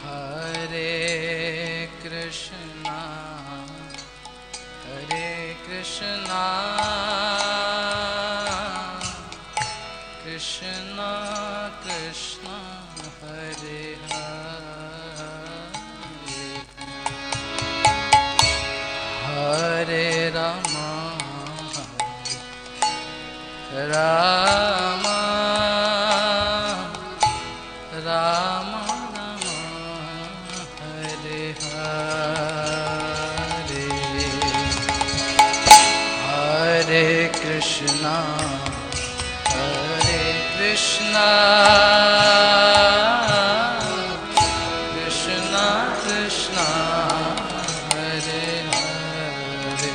Hare Krishna, Krishna Krishna, Hare Hare, Hare Rama, Rama Rama Rama, Hare Hare, Hare Krishna, Krishna Krishna Krishna, Hare Hare,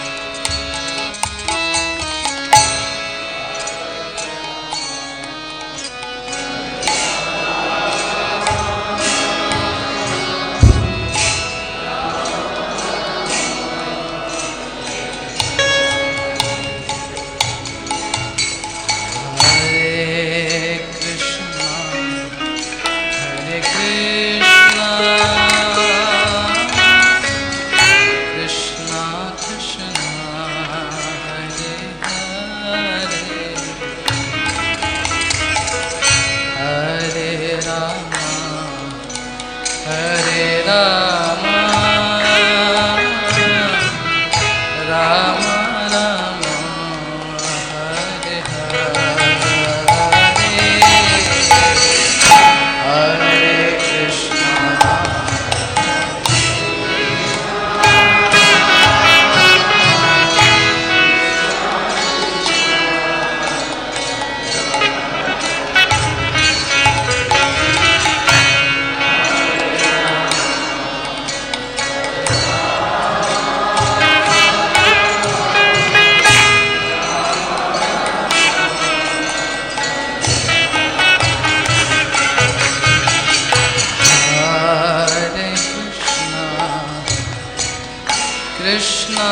Krishna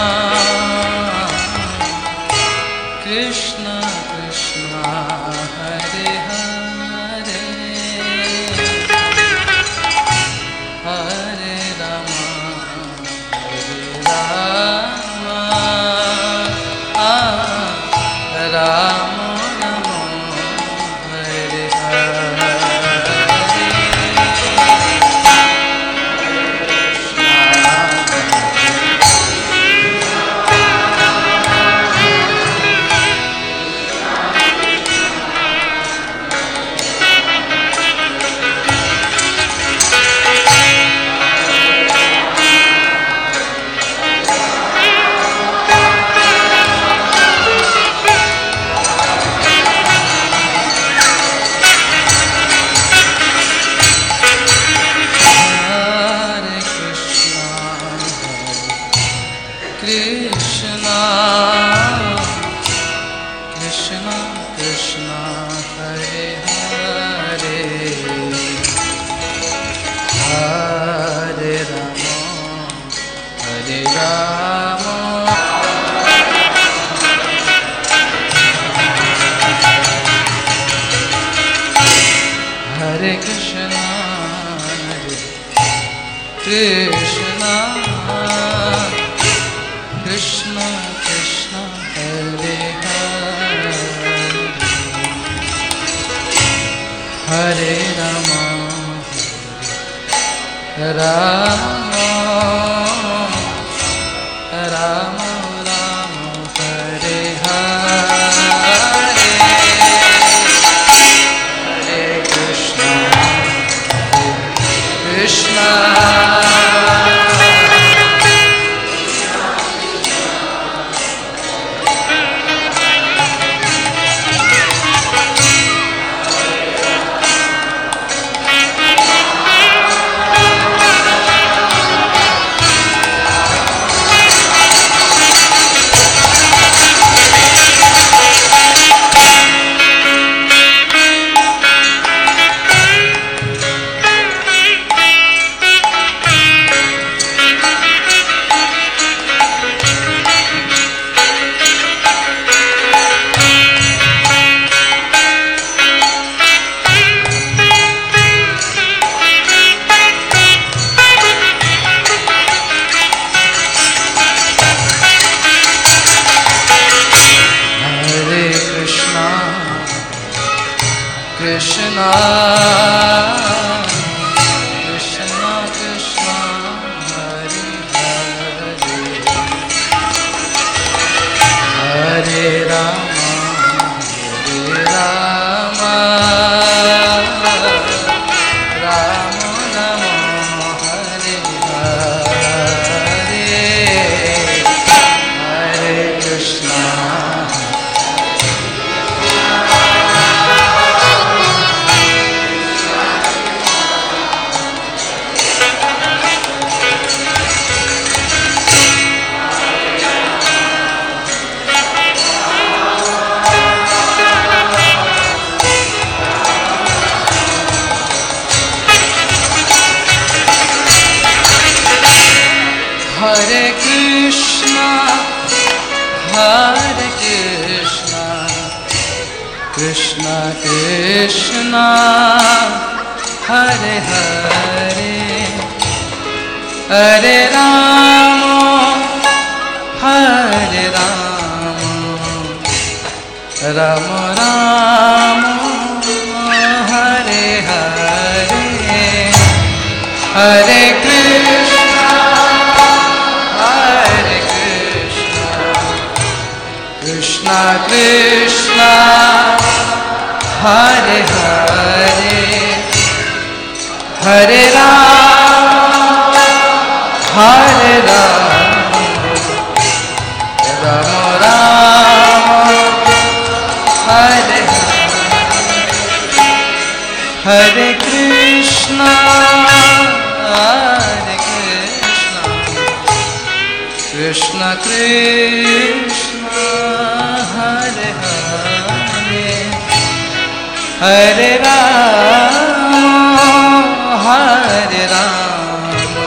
Krishna Krishna, Hare Hare, Hare Rama, Hare Rama, Rama Rama, Hare Hare. Krishna Krishna Krishna, Hare Hare, Hare Rama, Hare Rama, Hare Krishna, Hare Krishna, Krishna Krishna, Hare Hare, Hare Rama, Rama Rama Rama, Hare Hare, Hare Krishna, Hare Krishna. Krishna, Krishna Krishna, Hare Hare, Hare Rama, Hare Rama, Rama Rama, Hare Hare, Hare Krishna. Hare Krishna, Hare Krishna, Krishna Krishna, Hare Hare, Hare Rama, Hare Rama, Rama Rama, Hare Hare, Hare Krishna, Hare Krishna, Krishna Krishna, Hare Hare, Hare Rama, Hare Rama, Rama Rama, Hare Hare, Hare Krishna, Hare Krishna, Krishna Krishna, Hare Hare, Hare Rama, Hare Rama,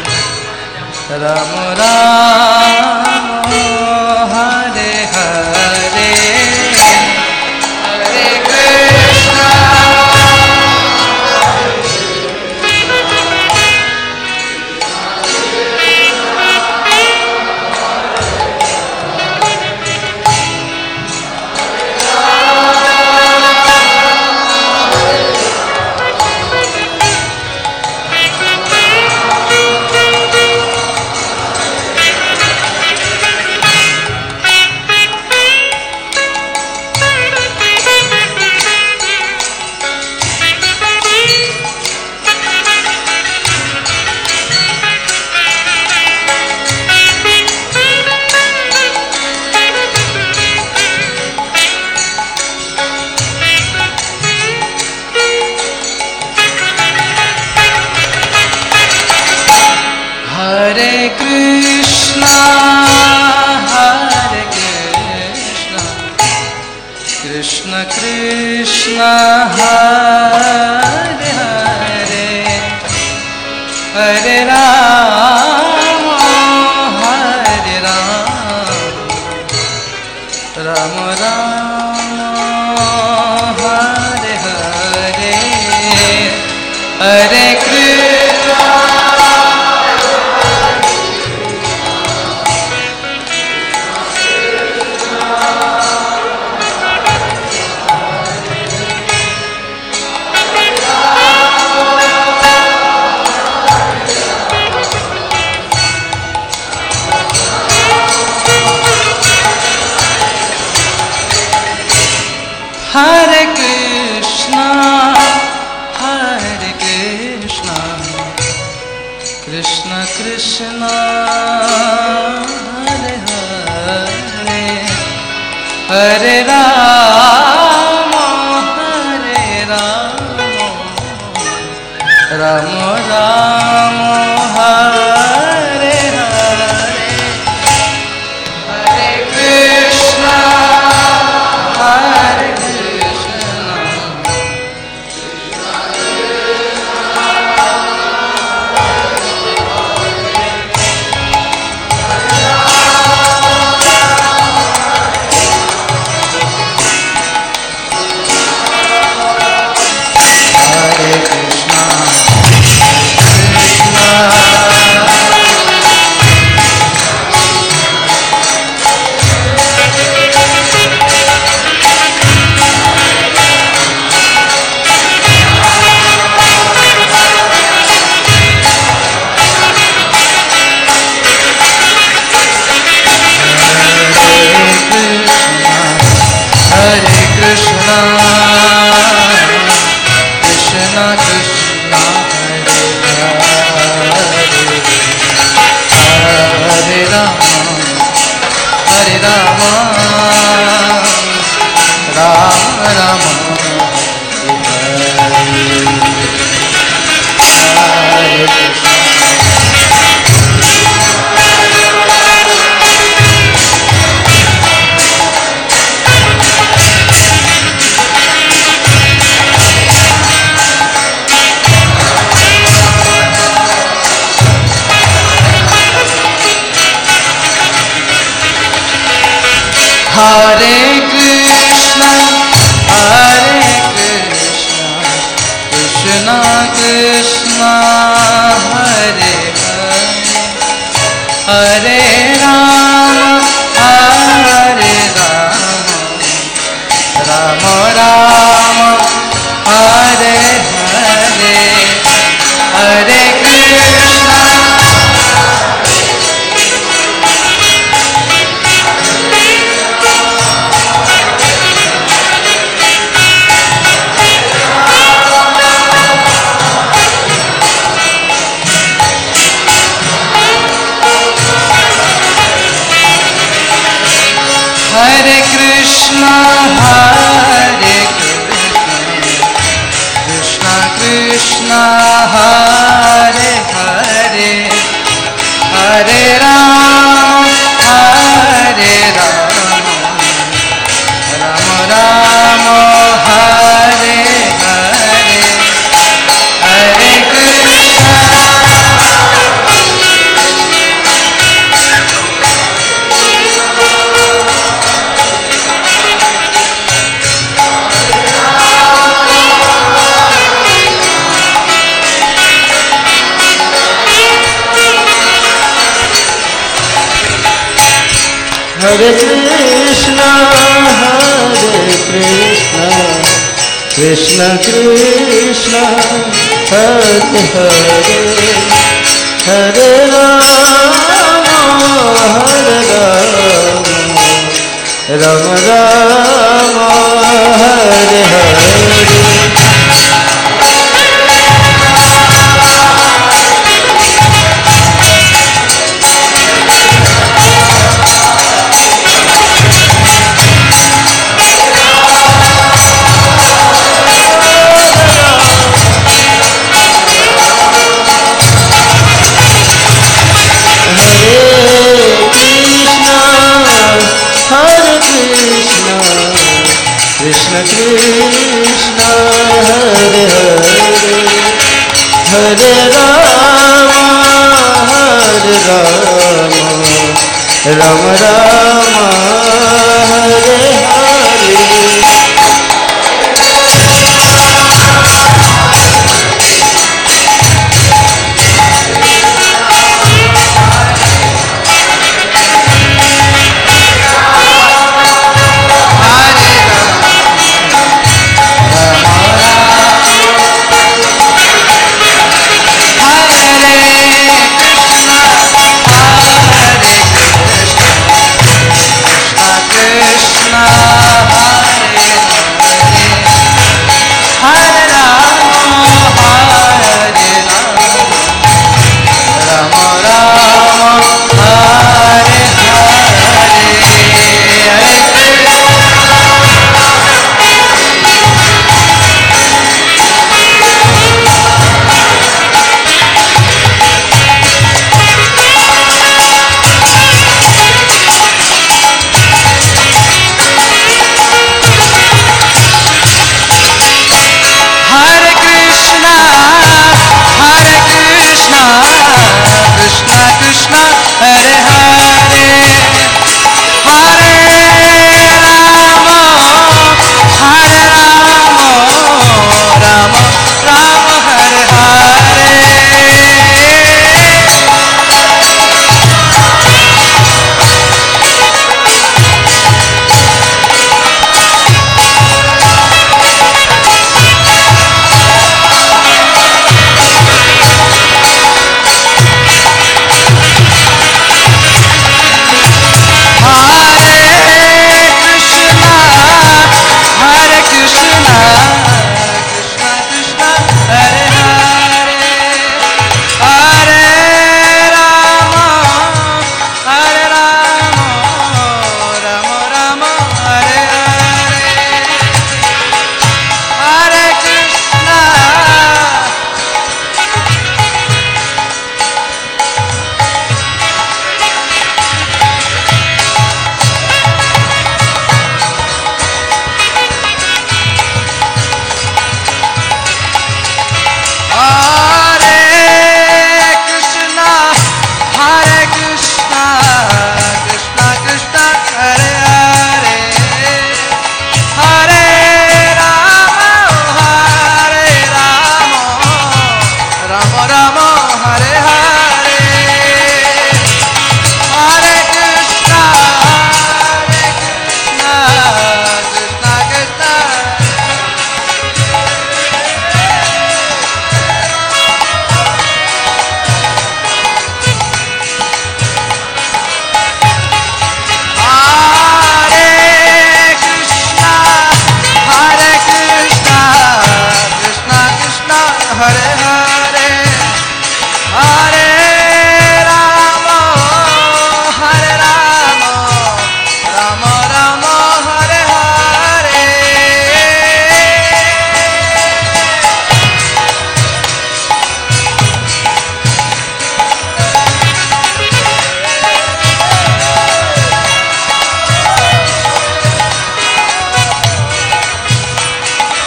Rama Rama, Hare Hare, Hare Krishna, Hare Krishna, Hare Krishna, Krishna Krishna, Hare Hare, Hare Rama, Hare Rama, Rama Rama, Hare Hare, Hare Krishna, Hare Krishna, Hare Krishna, Krishna Krishna, Hare Hare, Hare Rama, Hare Rama, Rama Rama, Hare Hare, Hare Krishna, Hare Krishna, Krishna Hare Rama Hare Rama Rama Rama Hare Krishna. Hare Krishna, Krishna Krishna, Hare Hare, Hare Rama, Rama Rama, Hare Hare, Hare Krishna. Hare Krishna, Krishna Krishna, Hare Hare, Hare Rama, Rama Rama, Hare Hare, Hare Krishna. Hare Krishna, Krishna Krishna, Hare Hare, Hare Rama, Rama Rama, Hare Hare. Krishna Krishna, Hare Hare, Hare Rama, Rama Rama, Hare Hare. Hare Rama Hare Hare Hare Krishna Krishna Krishna Hare Hare Hare Rama Rama Rama Hare Hare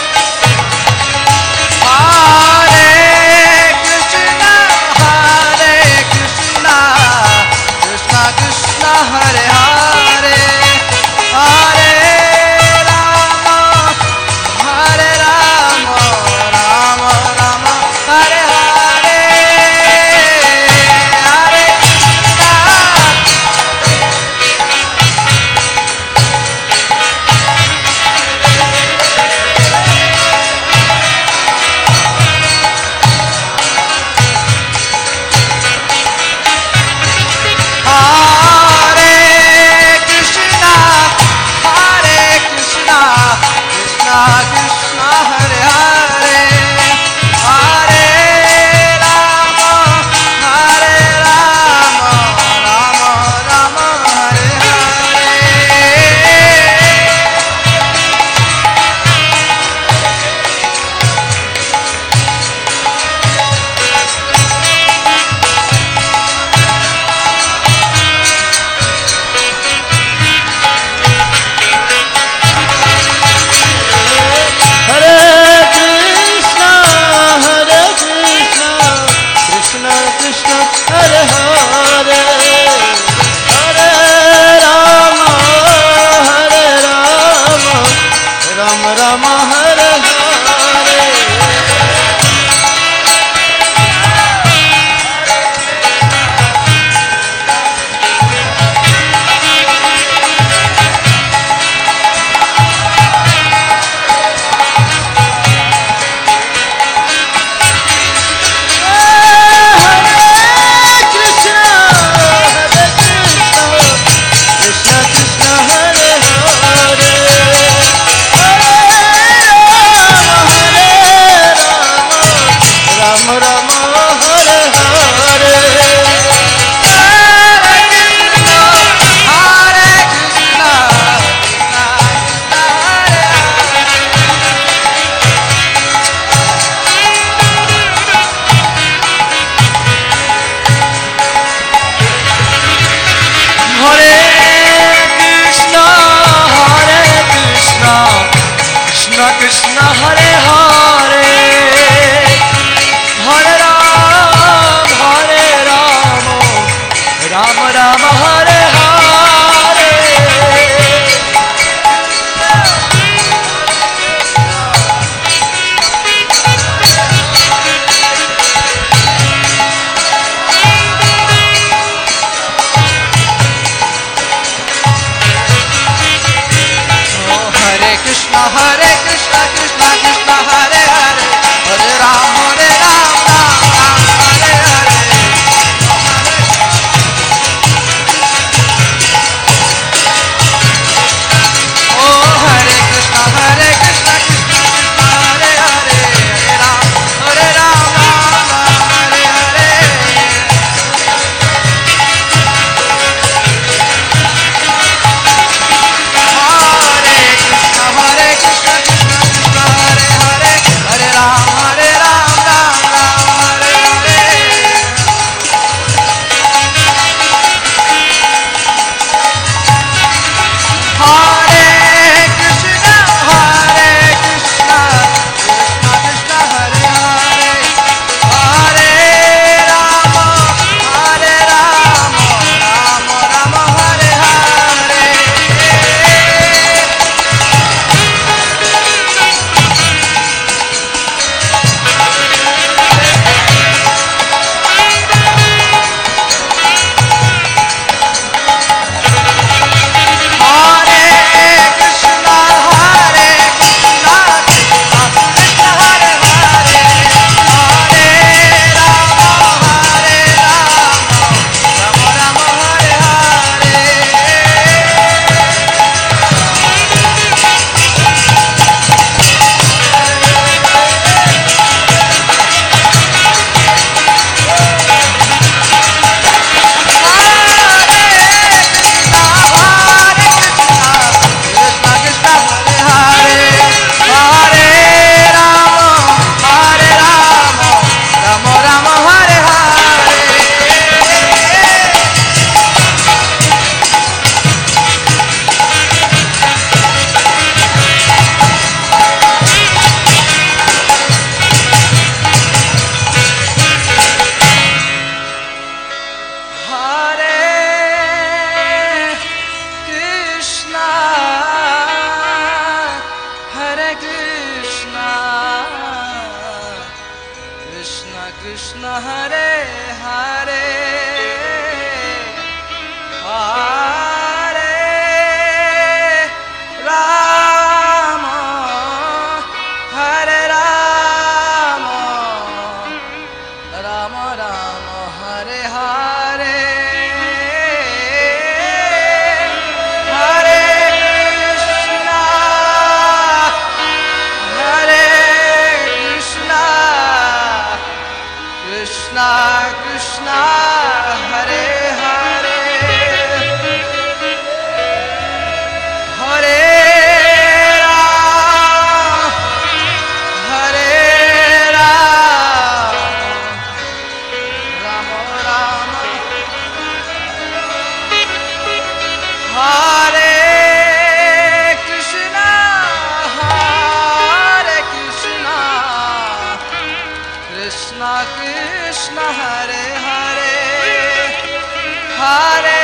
Hare Krishna Hare Krishna Krishna Hare Hare Hare Rama Hare Rama Rama Rama Hare Hare Hare Krishna Hare Krishna Krishna Krishna Hare Hare Hare Ram Hare Ram Rama Rama Hare Krishna Hare Krishna Krishna Krishna Hare Hare Hare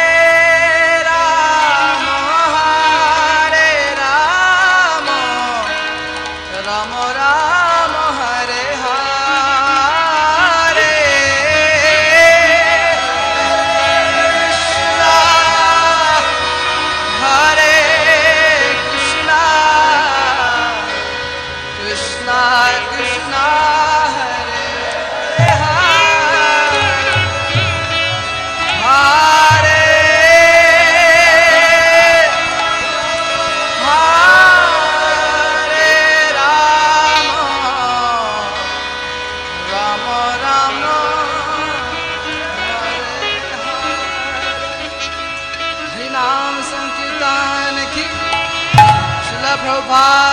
Rama Hare Rama Rama Rama Hare Hare Krishna Hare Krishna Krishna Krishna Hare Hare Hare Hare Rama Rama Rama Hare Hare Hari Naam Sankirtan ki Srila Prabhupada